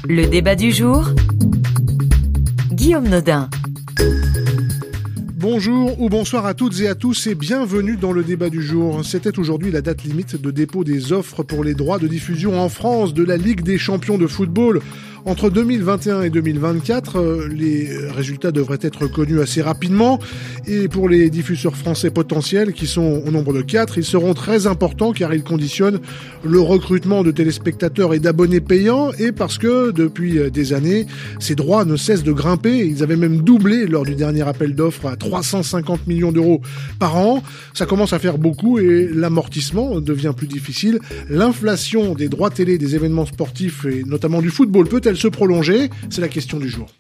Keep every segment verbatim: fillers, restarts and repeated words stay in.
Le débat du jour, Guillaume Nodin. Bonjour ou bonsoir à toutes et à tous et bienvenue dans le débat du jour. C'était aujourd'hui la date limite de dépôt des offres pour les droits de diffusion en France de la Ligue des champions de football. Entre deux mille vingt et un et deux mille vingt-quatre, les résultats devraient être connus assez rapidement. Et pour les diffuseurs français potentiels, qui sont au nombre de quatre, ils seront très importants car ils conditionnent le recrutement de téléspectateurs et d'abonnés payants. Et parce que depuis des années, ces droits ne cessent de grimper. Ils avaient même doublé lors du dernier appel d'offres à trois cent cinquante millions d'euros par an. Ça commence à faire beaucoup et l'amortissement devient plus difficile. L'inflation des droits télé des événements sportifs et notamment du football peut-elle se prolonger? C'est la question du jour.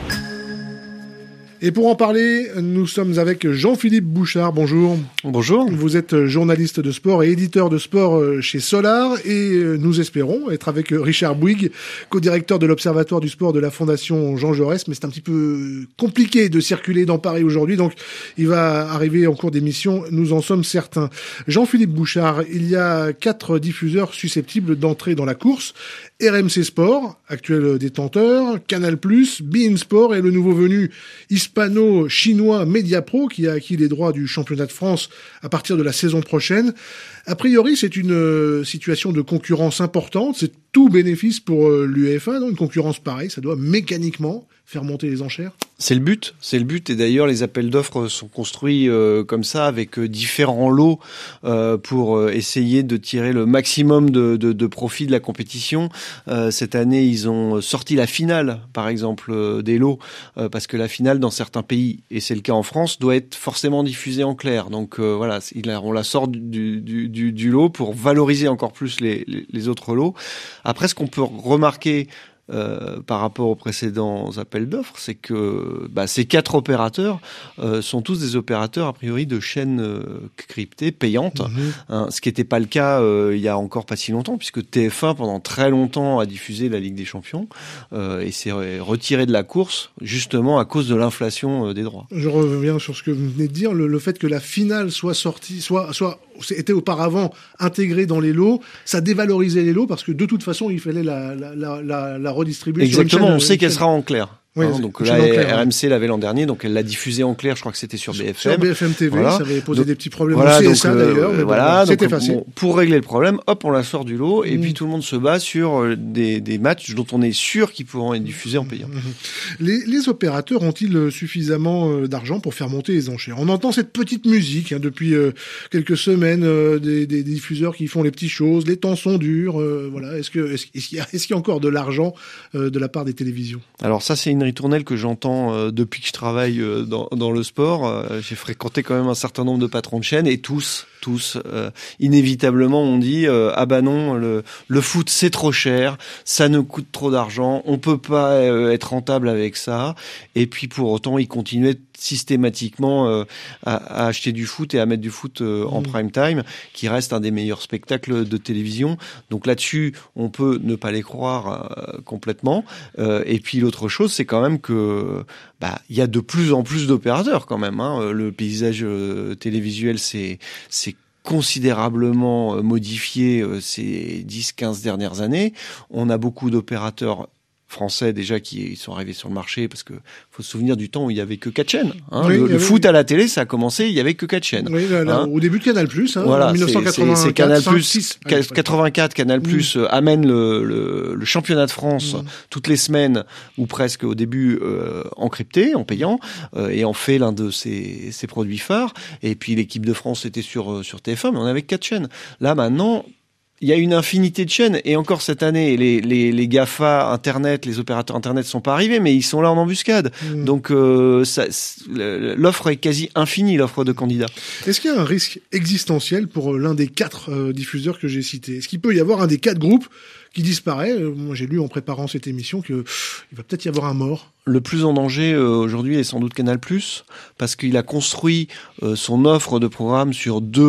Et pour en parler, nous sommes avec Jean-Philippe Bouchard. Bonjour. Bonjour. Vous êtes journaliste de sport et éditeur de sport chez Solar et nous espérons être avec Richard Bouygues, co-directeur de l'Observatoire du sport de la Fondation Jean Jaurès. Mais c'est un petit peu compliqué de circuler dans Paris aujourd'hui, donc il va arriver en cours d'émission, nous en sommes certains. Jean-Philippe Bouchard, il y a quatre diffuseurs susceptibles d'entrer dans la course. R M C Sport, actuel détenteur, Canal+, beIN Sport et le nouveau venu hispano-chinois Mediapro qui a acquis les droits du championnat de France à partir de la saison prochaine. A priori, c'est une situation de concurrence importante, c'est tout bénéfice pour l'UEFA, donc une concurrence pareille, ça doit mécaniquement faire monter les enchères. C'est le but, c'est le but et d'ailleurs les appels d'offres sont construits euh, comme ça avec euh, différents lots euh, pour euh, essayer de tirer le maximum de, de, de profit de la compétition. Euh, cette année, ils ont sorti la finale, par exemple, euh, des lots euh, parce que la finale dans certains pays, et c'est le cas en France, doit être forcément diffusée en clair. Donc euh, voilà, il a, on la sort du, du, du, du lot pour valoriser encore plus les, les, les autres lots. Après, ce qu'on peut remarquer Euh, par rapport aux précédents appels d'offres, c'est que bah, ces quatre opérateurs euh, sont tous des opérateurs a priori de chaînes euh, cryptées, payantes, mmh. hein, ce qui n'était pas le cas euh, il y a encore pas si longtemps, puisque T F un pendant très longtemps a diffusé la Ligue des Champions euh, et s'est retiré de la course justement à cause de l'inflation euh, des droits. Je reviens sur ce que vous venez de dire, le, le fait que la finale soit sortie, soit, soit était auparavant intégrée dans les lots, ça dévalorisait les lots parce que de toute façon il fallait la, la, la, la, la redistribuer. Exactement, sur une chaîne, on sait qu'elle sera en clair. Oui, hein, donc là, R M C l'avait l'an dernier, donc elle l'a diffusé en clair. Je crois que c'était sur B F M. Sur B F M T V, voilà. Ça avait posé donc, des petits problèmes. Voilà, au donc, C S A euh, d'ailleurs. Mais voilà, bon, c'était donc, facile. Bon, pour régler le problème, hop, on la sort du lot, et mmh. puis tout le monde se bat sur des, des matchs dont on est sûr qu'ils pourront être diffusés en payant. Mmh. Les, les opérateurs ont-ils suffisamment d'argent pour faire monter les enchères? On entend cette petite musique hein, depuis euh, quelques semaines, euh, des, des, des diffuseurs qui font les petites choses. Les temps sont durs. Euh, voilà, est-ce que est-ce, est-ce qu'il y a, est-ce qu'il y a encore de l'argent euh, de la part des télévisions? Alors ça, c'est une ritournelle que j'entends euh, depuis que je travaille euh, dans, dans le sport. Euh, j'ai fréquenté quand même un certain nombre de patrons de chaînes et tous, tous, euh, inévitablement, on dit euh, ah bah non, le, le foot c'est trop cher, ça nous coûte trop d'argent, on peut pas euh, être rentable avec ça. Et puis pour autant, ils continuaient systématiquement euh, à, à acheter du foot et à mettre du foot euh, en mmh. prime time, qui reste un des meilleurs spectacles de télévision. Donc là-dessus, on peut ne pas les croire euh, complètement. Euh, et puis l'autre chose, c'est quand même que bah il y a de plus en plus d'opérateurs quand même. Hein. Le paysage euh, télévisuel, c'est c'est considérablement modifié euh, ces dix quinze dernières années. On a beaucoup d'opérateurs français déjà qui sont arrivés sur le marché parce que faut se souvenir du temps où il y avait que quatre chaînes. Hein. Oui, le, avait... le foot à la télé, ça a commencé, il y avait que quatre chaînes. Oui, là, là, hein. Au début de Canal+, hein, voilà, en dix-neuf cent quatre-vingt-quatre, c'est, c'est Canal+, six, quatre-vingt-quatre, Canal+, mmh. euh, amène le, le, le championnat de France mmh. toutes les semaines ou presque au début euh, encrypté, en payant, euh, et en fait l'un de ses, ses produits phares. Et puis l'équipe de France était sur sur T F un, mais on avait quatre chaînes. Là maintenant, il y a une infinité de chaînes et encore cette année, les, les, les GAFA Internet, les opérateurs Internet sont pas arrivés, mais ils sont là en embuscade. Mmh. Donc euh, ça, l'offre est quasi infinie, l'offre de candidats. Est-ce qu'il y a un risque existentiel pour l'un des quatre euh, diffuseurs que j'ai cités? Est-ce qu'il peut y avoir un des quatre groupes qui disparaît? Moi, j'ai lu en préparant cette émission que il va peut-être y avoir un mort. Le plus en danger euh, aujourd'hui est sans doute Canal+, parce qu'il a construit euh, son offre de programme sur deux,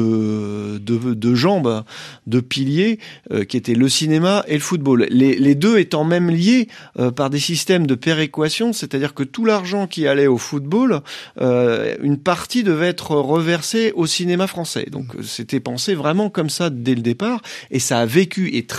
euh, deux, deux jambes, deux piliers, euh, qui étaient le cinéma et le football. Les, les deux étant même liés euh, par des systèmes de péréquation, c'est-à-dire que tout l'argent qui allait au football, euh, une partie devait être reversée au cinéma français. Donc c'était pensé vraiment comme ça dès le départ, et ça a vécu, et très bien vécu,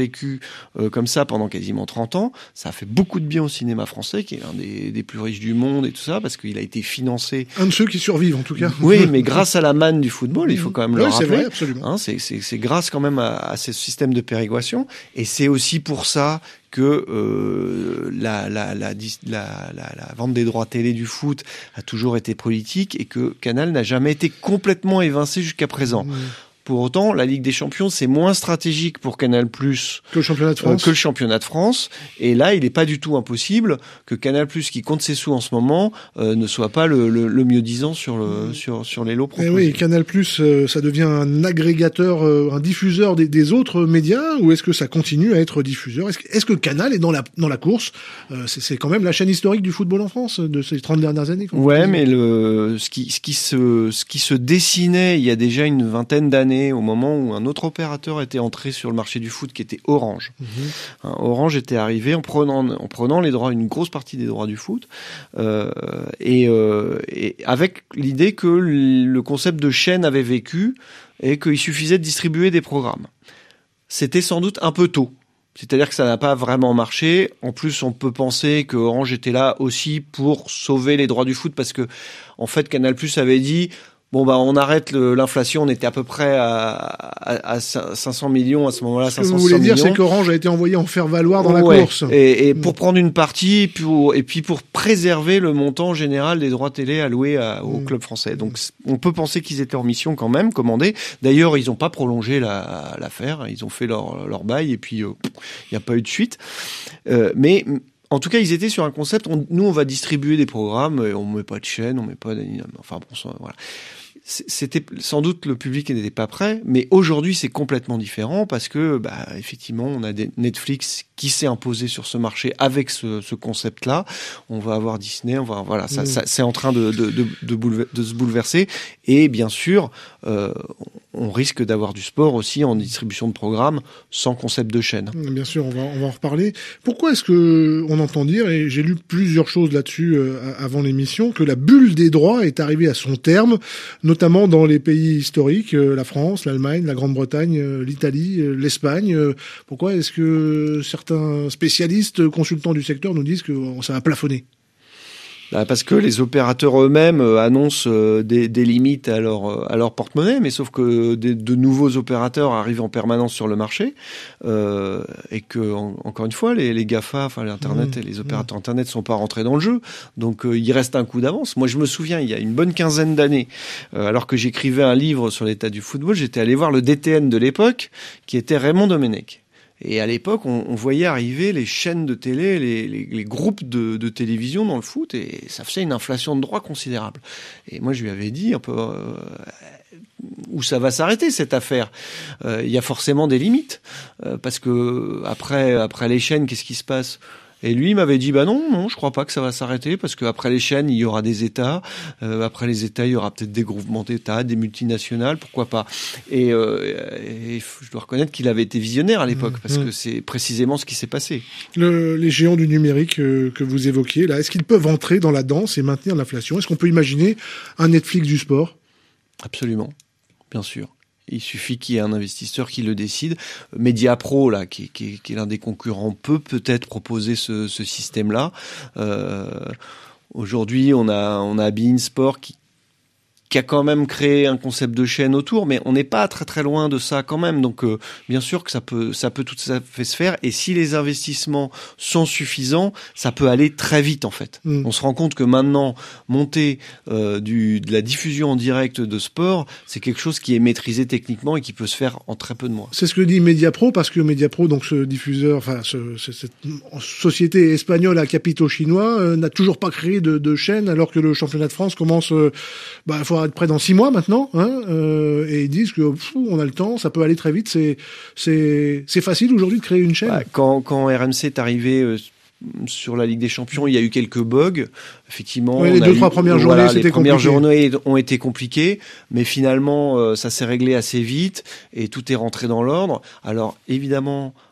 vécu euh, comme ça pendant quasiment trente ans. Ça a fait beaucoup de bien au cinéma français, qui est l'un des, des plus riches du monde et tout ça, parce qu'il a été financé. Un de ceux qui survivent, en tout cas. Oui, mais grâce à la manne du football, il faut quand même oui, le rappeler. C'est vrai, absolument. Hein, c'est, c'est, c'est grâce quand même à, à ce système de péréquation. Et c'est aussi pour ça que euh, la, la, la, la, la, la vente des droits télé du foot a toujours été politique et que Canal n'a jamais été complètement évincé jusqu'à présent. Mmh. Pour autant, la Ligue des Champions, c'est moins stratégique pour Canal+ Plus que le championnat de France. Euh, que le championnat de France. Et là, il n'est pas du tout impossible que Canal+, qui compte ses sous en ce moment, euh, ne soit pas le, le, le mieux disant sur le sur sur les lots proposés. Et oui, Canal+, euh, ça devient un agrégateur, euh, un diffuseur des, des autres médias, ou est-ce que ça continue à être diffuseur ? Est-ce que, est-ce que Canal est dans la dans la course ? euh, c'est, c'est quand même la chaîne historique du football en France de ces trente dernières années. Ouais, mais le ce qui ce qui se ce qui se dessinait il y a déjà une vingtaine d'années, au moment où un autre opérateur était entré sur le marché du foot, qui était Orange. Mmh. Hein, Orange était arrivé en prenant, en prenant les droits, une grosse partie des droits du foot, euh, et, euh, et avec l'idée que le concept de chaîne avait vécu et qu'il suffisait de distribuer des programmes. C'était sans doute un peu tôt. C'est-à-dire que ça n'a pas vraiment marché. En plus, on peut penser que Orange était là aussi pour sauver les droits du foot, parce que, en fait, Canal+ avait dit: bon, bah, on arrête le, l'inflation. On était à peu près à, à, à cinq cents millions à ce moment-là. Ce que vous voulez dire, c'est qu'Orange a été envoyé en faire valoir dans ouais. la course. Et, et pour mmh. prendre une partie, pour, et puis pour préserver le montant général des droits télé alloués à, au mmh. club français. Donc, on peut penser qu'ils étaient en mission quand même, commandés. D'ailleurs, ils n'ont pas prolongé la, l'affaire. Ils ont fait leur, leur bail et puis il euh, n'y a pas eu de suite. Euh, mais en tout cas, ils étaient sur un concept. On, nous, on va distribuer des programmes. Et on met pas de chaîne, on met pas. De, enfin bon, ça, voilà. C'était sans doute le public qui n'était pas prêt, mais aujourd'hui c'est complètement différent parce que bah, effectivement on a des Netflix qui s'est imposé sur ce marché avec ce, ce concept-là. On va avoir Disney, on va voilà, ça, mmh. ça c'est en train de de, de, de, boulever, de se bouleverser et bien sûr euh, on risque d'avoir du sport aussi en distribution de programmes sans concept de chaîne. Bien sûr, on va on va en reparler. Pourquoi est-ce que on entend dire, et j'ai lu plusieurs choses là-dessus euh, avant l'émission, que la bulle des droits est arrivée à son terme, notamment dans les pays historiques, euh, la France, l'Allemagne, la Grande-Bretagne, euh, l'Italie, euh, l'Espagne. Euh, pourquoi est-ce que certains spécialistes, consultants du secteur nous disent que ça va plafonner ? Bah parce que les opérateurs eux-mêmes annoncent des, des limites à leur, à leur porte-monnaie, mais sauf que des, de nouveaux opérateurs arrivent en permanence sur le marché, euh, et que en, encore une fois les, les GAFA, enfin l'internet mmh, et les opérateurs mmh. internet sont pas rentrés dans le jeu, donc euh, il reste un coup d'avance. Moi je me souviens il y a une bonne quinzaine d'années, euh, alors que j'écrivais un livre sur l'état du football, j'étais allé voir le D T N de l'époque, qui était Raymond Domenech. Et à l'époque, on, on voyait arriver les chaînes de télé, les, les, les groupes de, de télévision dans le foot, et ça faisait une inflation de droits considérable. Et moi, je lui avais dit un peu euh, où ça va s'arrêter cette affaire. Euh, il y a forcément des limites, euh, parce que après, après les chaînes, qu'est-ce qui se passe ? Et lui, il m'avait dit, bah non, non, je crois pas que ça va s'arrêter, parce qu'après les chaînes, il y aura des États, euh, après les États, il y aura peut-être des groupements d'États, des multinationales, pourquoi pas. Et, euh, et je dois reconnaître qu'il avait été visionnaire à l'époque, parce mmh. que c'est précisément ce qui s'est passé. Le, les géants du numérique euh, que vous évoquiez, là, est-ce qu'ils peuvent entrer dans la danse et maintenir l'inflation ? Est-ce qu'on peut imaginer un Netflix du sport ? Absolument, bien sûr. Il suffit qu'il y ait un investisseur qui le décide. Mediapro, là, qui, qui, qui est l'un des concurrents, peut peut-être proposer ce, ce système-là. Euh, aujourd'hui, on a, on a beIN Sport qui, qui a quand même créé un concept de chaîne autour, mais on n'est pas très très loin de ça quand même. Donc, euh, bien sûr que ça peut, ça peut tout à fait se faire. Et si les investissements sont suffisants, ça peut aller très vite en fait. Mmh. On se rend compte que maintenant, monter euh, du, de la diffusion en direct de sport, c'est quelque chose qui est maîtrisé techniquement et qui peut se faire en très peu de mois. C'est ce que dit Mediapro, parce que Mediapro, donc ce diffuseur, enfin ce, ce, cette société espagnole à capitaux chinois, euh, n'a toujours pas créé de, de chaîne, alors que le championnat de France commence. Euh, bah, il faut être près dans six mois maintenant, hein, euh, et ils disent que pff, on a le temps, ça peut aller très vite. C'est c'est c'est facile aujourd'hui de créer une chaîne. Bah, quand quand R M C est arrivé euh, sur la Ligue des Champions, il y a eu quelques bugs. Effectivement, ouais, les on deux a trois eu, premières voilà, journées, c'était les premières compliqué. journées ont été compliquées, mais finalement, euh, ça s'est réglé assez vite et tout est rentré dans l'ordre. Alors évidemment.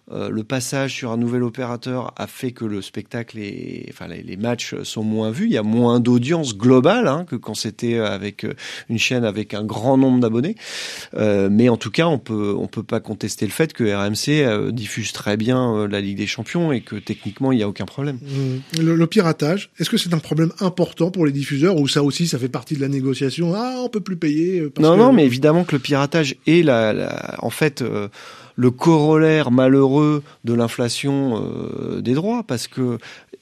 euh, le passage sur un nouvel opérateur a fait que le spectacle est, enfin les, les matchs sont moins vus. Il y a moins d'audience globale hein, que quand c'était avec une chaîne avec un grand nombre d'abonnés. Euh, mais en tout cas, on peut on peut pas contester le fait que R M C euh, diffuse très bien euh, la Ligue des Champions et que techniquement il y a aucun problème. Mmh. Le, le piratage, est-ce que c'est un problème important pour les diffuseurs ou ça aussi ça fait partie de la négociation? Ah, on peut plus payer. Parce non que... non, mais évidemment que le piratage est la, la en fait. Euh, le corollaire malheureux de l'inflation euh, des droits, parce que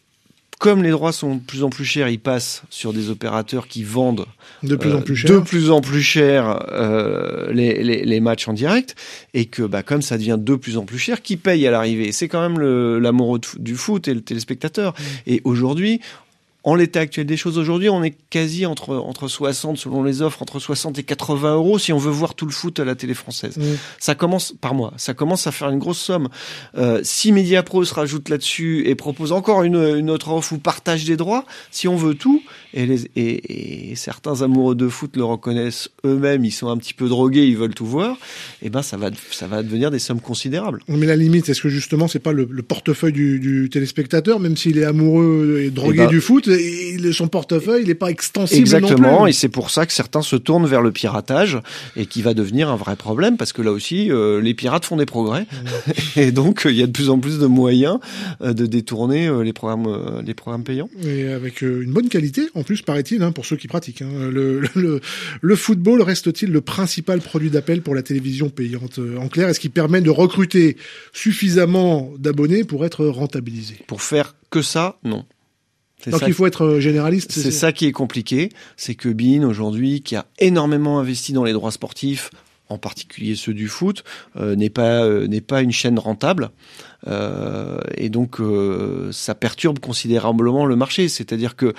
comme les droits sont de plus en plus chers, ils passent sur des opérateurs qui vendent de plus euh, en plus cher, de plus en plus cher euh, les, les, les matchs en direct, et que bah, comme ça devient de plus en plus cher, qui paye à l'arrivée? C'est quand même le, l'amoureux du foot et le téléspectateur. Mmh. Et aujourd'hui, en l'état actuel des choses aujourd'hui, on est quasi entre, entre soixante, selon les offres, entre soixante et quatre-vingts euros si on veut voir tout le foot à la télé française. Mmh. Ça commence, par mois, ça commence à faire une grosse somme. Euh, si Mediapro se rajoute là-dessus et propose encore une, une autre offre ou partage des droits, si on veut tout, et, les, et, et certains amoureux de foot le reconnaissent eux-mêmes, ils sont un petit peu drogués, ils veulent tout voir, et ben ça va, ça va devenir des sommes considérables. Mais la limite, est-ce que justement c'est pas le, le portefeuille du, du téléspectateur, même s'il est amoureux et drogué et ben, du foot, et son portefeuille, il n'est pas extensible. Exactement, non plus. Et c'est pour ça que certains se tournent vers le piratage et qui va devenir un vrai problème parce que là aussi, euh, les pirates font des progrès mmh. et donc il y a de plus en plus de moyens euh, de détourner euh, les programmes, euh, les programmes payants. Et avec euh, une bonne qualité, en plus, paraît-il, hein, pour ceux qui pratiquent. Hein. Le, le, le football reste-t-il le principal produit d'appel pour la télévision payante? En clair, est-ce qu'il permet de recruter suffisamment d'abonnés pour être rentabilisé? Pour faire que ça, non. C'est Donc il faut être généraliste. C'est, c'est ça qui est compliqué, c'est que beIN aujourd'hui, qui a énormément investi dans les droits sportifs, en particulier ceux du foot, euh, n'est pas euh, n'est pas une chaîne rentable, euh, et donc euh, ça perturbe considérablement le marché. C'est-à-dire que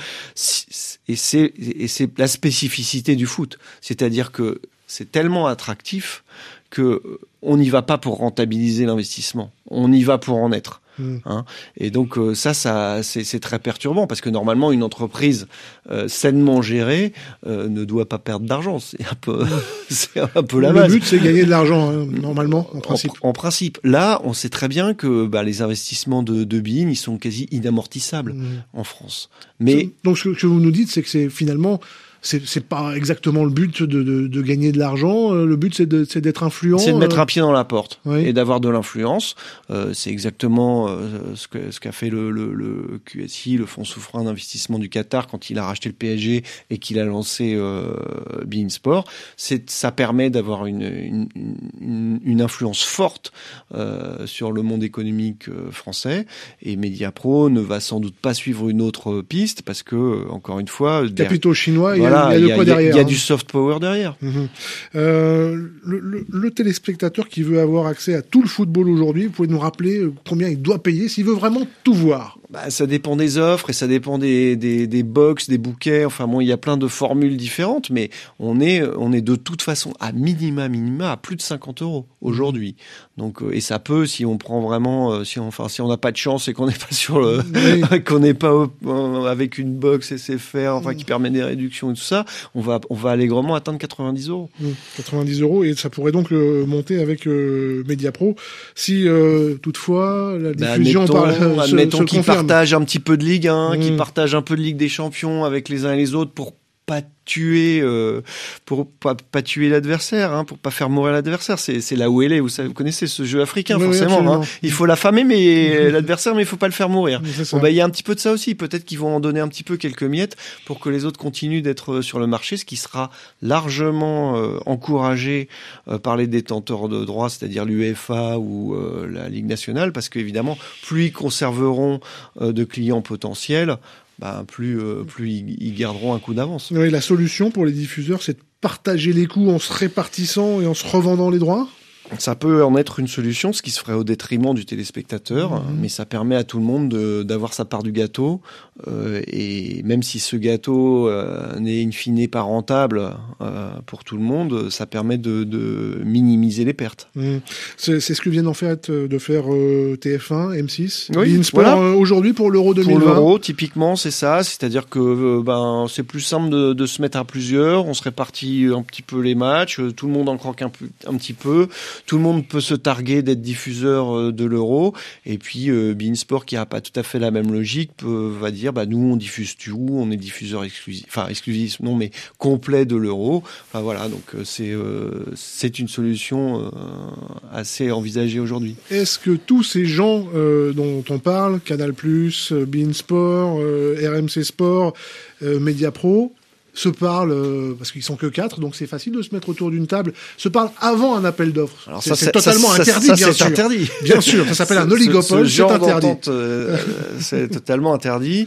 et c'est et c'est la spécificité du foot, c'est-à-dire que c'est tellement attractif que on n'y va pas pour rentabiliser l'investissement, on y va pour en être. Hein, et donc euh, ça, ça c'est, c'est très perturbant parce que normalement une entreprise euh, sainement gérée euh, ne doit pas perdre d'argent. C'est un peu, c'est un peu la base. Le but c'est gagner de l'argent hein, normalement en principe. En, en principe, là, on sait très bien que bah, les investissements de, de beIN, ils sont quasi inamortissables mmh. en France. Mais donc ce que vous nous dites, c'est que c'est finalement C'est, c'est pas exactement le but de, de, de gagner de l'argent. Le but, c'est, de, c'est d'être influent. C'est de mettre euh... un pied dans la porte oui. et d'avoir de l'influence. Euh, c'est exactement euh, ce, que, ce qu'a fait le, le, le Q S I, le Fonds souverain d'investissement du Qatar, quand il a racheté le P S G et qu'il a lancé euh, beIN Sport. C'est, ça permet d'avoir une, une, une, une influence forte euh, sur le monde économique euh, français. Et Mediapro ne va sans doute pas suivre une autre piste parce que, encore une fois... Capitaux chinois, il Voilà, il y a de quoi derrière. Il y a hein. du soft power derrière. Mmh. Euh, le, le, le téléspectateur qui veut avoir accès à tout le football aujourd'hui, vous pouvez nous rappeler combien il doit payer s'il veut vraiment tout voir? Bah, ça dépend des offres et ça dépend des, des, des box, des bouquets. Enfin bon, il y a plein de formules différentes, mais on est, on est de toute façon à minima, minima à plus de cinquante euros aujourd'hui. Donc, et ça peut, si on prend vraiment, si on, enfin, si on n'a pas de chance et qu'on n'est pas sur le, oui. qu'on n'est pas euh, avec une box S F R, enfin, qui permet des réductions et tout ça, on va, on va allègrement atteindre quatre-vingt-dix euros. Mmh, quatre-vingt-dix euros et ça pourrait donc euh, monter avec euh, Mediapro si euh, toutefois la diffusion bah, admettons, par, euh, se, admettons se qu'ils confirme. partagent un petit peu de Ligue un, mmh. qu'ils partagent un peu de Ligue des Champions avec les uns et les autres pour pas tuer euh, pour pas, pas tuer l'adversaire, hein, pour pas faire mourir l'adversaire. C'est, c'est là où elle est. Vous savez, vous connaissez ce jeu africain, oui, forcément. Oui, hein. Il faut l'affamer, mais l'adversaire, mais il faut pas le faire mourir. Bon, bah, il y a un petit peu de ça aussi. Peut-être qu'ils vont en donner un petit peu quelques miettes pour que les autres continuent d'être sur le marché, ce qui sera largement euh, encouragé euh, par les détenteurs de droits, c'est-à-dire l'U E F A ou euh, la Ligue nationale, parce qu'évidemment, plus ils conserveront euh, de clients potentiels, bah, plus, euh, plus ils, ils garderont un coup d'avance. Oui, la solution pour les diffuseurs, c'est de partager les coûts en se répartissant et en se revendant les droits ? Ça peut en être une solution, ce qui se ferait au détriment du téléspectateur, mmh. mais ça permet à tout le monde de, d'avoir sa part du gâteau. Euh, et même si ce gâteau euh, n'est in fine pas rentable euh, pour tout le monde, ça permet de, de minimiser les pertes. Mmh. C'est, c'est ce que viennent en fait de faire euh, T F un, M six, oui, beIN Sport voilà. euh, aujourd'hui pour l'Euro deux mille vingt. Pour l'Euro, typiquement, c'est ça. C'est-à-dire que euh, ben c'est plus simple de, de se mettre à plusieurs. On se répartit un petit peu les matchs. Tout le monde en croque un, peu, un petit peu. tout le monde peut se targuer d'être diffuseur euh, de l'Euro. Et puis euh, beIN Sport, qui a pas tout à fait la même logique, peut, va dire bah nous on diffuse tout, on est diffuseur exclusif, enfin exclusif non mais complet de l'Euro. Enfin voilà, donc euh, c'est euh, c'est une solution euh, assez envisagée aujourd'hui. Est-ce que tous ces gens euh, dont on parle, Canal+, beIN Sport, euh, R M C Sport, euh, Mediapro, se parlent, euh, parce qu'ils sont que quatre, donc c'est facile de se mettre autour d'une table, se parlent avant un appel d'offres. Alors c'est, ça, c'est c'est totalement ça, interdit, ça, bien c'est sûr. interdit. Bien sûr, ça s'appelle un oligopole, ce, ce c'est genre interdit. Euh, c'est totalement interdit.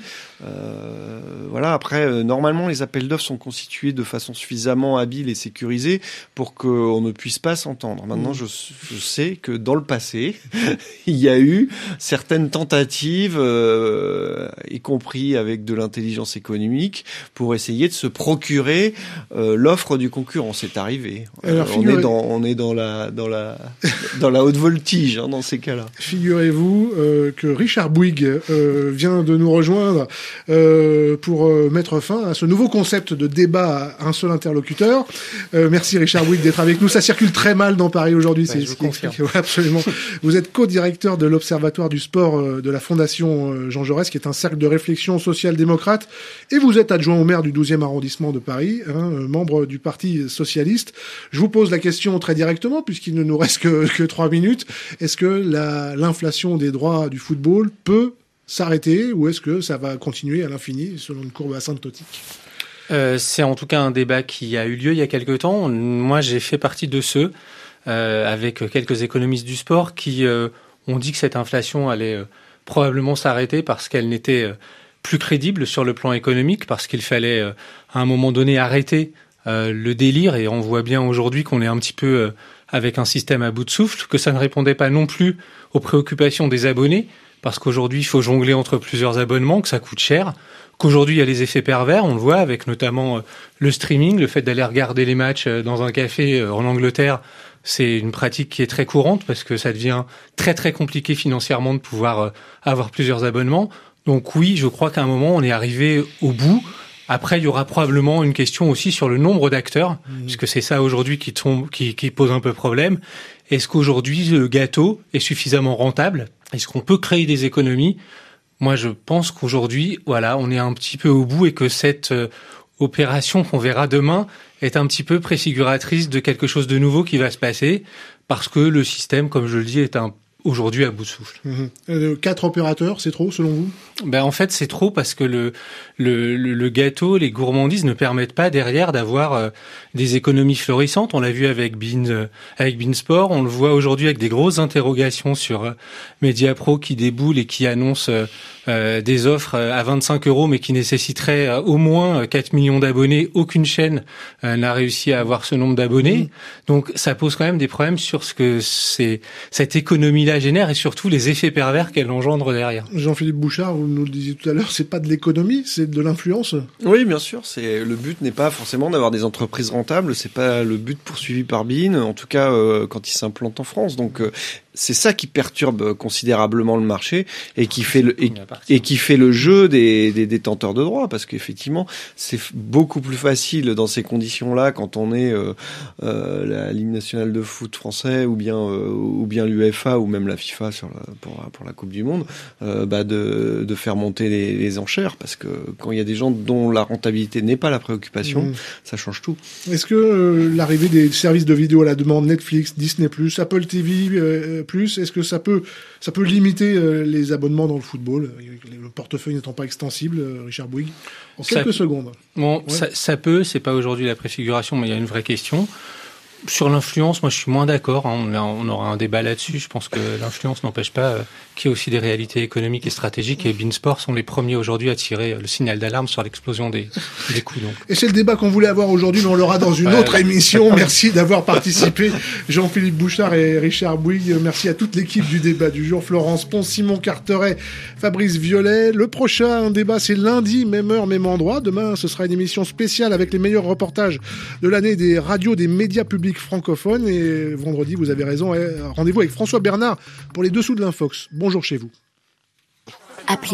Euh, voilà. Après, euh, normalement, les appels d'offres sont constitués de façon suffisamment habile et sécurisée pour qu'on ne puisse pas s'entendre. Maintenant, mmh. je, je sais que dans le passé, il y a eu certaines tentatives, euh, y compris avec de l'intelligence économique, pour essayer de se procurer euh, l'offre du concurrent. C'est arrivé. Alors, euh, on est dans, on est dans la, dans la, dans la haute voltige hein, dans ces cas-là. Figurez-vous euh, que Richard Bouygues euh, vient de nous rejoindre. Euh, pour euh, mettre fin à ce nouveau concept de débat à un seul interlocuteur. Euh, merci Richard Bouygues d'être avec nous. Ça circule très mal dans Paris aujourd'hui. Ouais, c'est je ce vous qui confirme. explique. Ouais, absolument. Vous êtes co-directeur de l'Observatoire du sport euh, de la Fondation euh, Jean Jaurès, qui est un cercle de réflexion social-démocrate, et vous êtes adjoint au maire du douzième arrondissement de Paris, hein, euh, membre du Parti socialiste. Je vous pose la question très directement, puisqu'il ne nous reste que, que trois minutes. Est-ce que la, l'inflation des droits du football peut s'arrêter, ou est-ce que ça va continuer à l'infini selon une courbe asymptotique ? euh, C'est en tout cas un débat qui a eu lieu il y a quelque temps. Moi, j'ai fait partie de ceux, euh, avec quelques économistes du sport, qui euh, ont dit que cette inflation allait euh, probablement s'arrêter parce qu'elle n'était euh, plus crédible sur le plan économique, parce qu'il fallait euh, à un moment donné arrêter euh, le délire, et on voit bien aujourd'hui qu'on est un petit peu euh, avec un système à bout de souffle, que ça ne répondait pas non plus aux préoccupations des abonnés, parce qu'aujourd'hui, il faut jongler entre plusieurs abonnements, que ça coûte cher, qu'aujourd'hui, il y a les effets pervers, on le voit avec notamment euh, le streaming, le fait d'aller regarder les matchs euh, dans un café euh, en Angleterre. C'est une pratique qui est très courante parce que ça devient très très compliqué financièrement de pouvoir euh, avoir plusieurs abonnements. Donc oui, je crois qu'à un moment, on est arrivé au bout. Après, il y aura probablement une question aussi sur le nombre d'acteurs, mmh. puisque c'est ça aujourd'hui qui tombe, qui, qui pose un peu problème. Est-ce qu'aujourd'hui, le gâteau est suffisamment rentable ? Est-ce qu'on peut créer des économies ? Moi, je pense qu'aujourd'hui, voilà, on est un petit peu au bout et que cette euh, opération qu'on verra demain est un petit peu préfiguratrice de quelque chose de nouveau qui va se passer, parce que le système, comme je le dis, est un aujourd'hui à bout de souffle. Mmh. Euh, quatre opérateurs, c'est trop selon vous ? Ben en fait c'est trop parce que le, le le gâteau, les gourmandises ne permettent pas derrière d'avoir euh, des économies florissantes. On l'a vu avec beIN euh, avec beIN Sport, on le voit aujourd'hui avec des grosses interrogations sur euh, Mediapro qui déboule et qui annonce euh, euh, des offres à vingt-cinq euros mais qui nécessiteraient euh, au moins quatre millions d'abonnés. Aucune chaîne euh, n'a réussi à avoir ce nombre d'abonnés. Mmh. Donc ça pose quand même des problèmes sur ce que c'est cette économie-là génère et surtout les effets pervers qu'elle engendre derrière. Jean-Philippe Bouchard, vous nous le disiez tout à l'heure, c'est pas de l'économie, c'est de l'influence. Oui, bien sûr. C'est le but n'est pas forcément d'avoir des entreprises rentables. C'est pas le but poursuivi par beIN, en tout cas euh, quand il s'implante en France. Donc euh, c'est ça qui perturbe considérablement le marché et qui fait le et, et qui fait le jeu des, des détenteurs de droits, parce qu'effectivement c'est beaucoup plus facile dans ces conditions-là quand on est euh, euh, la Ligue nationale de foot français ou bien euh, ou bien l'UEFA ou même la FIFA sur la, pour pour la Coupe du Monde, euh, bah de de faire monter les, les enchères, parce que quand il y a des gens dont la rentabilité n'est pas la préoccupation, mmh. ça change tout. Est-ce que euh, l'arrivée des services de vidéo à la demande, Netflix, Disney plus, Apple T V euh, plus, est-ce que ça peut ça peut limiter euh, les abonnements dans le football, le portefeuille n'étant pas extensible, euh, Richard Bouygues, en quelques ça, secondes. Bon, ouais. ça, ça peut, c'est pas aujourd'hui la préfiguration, mais il y a une vraie question. Sur l'influence, moi je suis moins d'accord, hein. on, on aura un débat là-dessus. Je pense que l'influence n'empêche pas euh, qu'il y ait aussi des réalités économiques et stratégiques, et beIN Sport sont les premiers aujourd'hui à tirer le signal d'alarme sur l'explosion des, des coûts. Donc. Et c'est le débat qu'on voulait avoir aujourd'hui, mais on l'aura dans une ouais, autre ouais. émission. Merci d'avoir participé, Jean-Philippe Bouchard et Richard Bouygues. Merci à toute l'équipe du débat du jour, Florence Pons, Simon Carteret, Fabrice Violet. Le prochain débat, c'est lundi, même heure, même endroit. Demain, ce sera une émission spéciale avec les meilleurs reportages de l'année des radios, des médias publics francophone. Et vendredi, vous avez raison, rendez-vous avec François Bernard pour les dessous de l'Infox. Bonjour chez vous. Appelez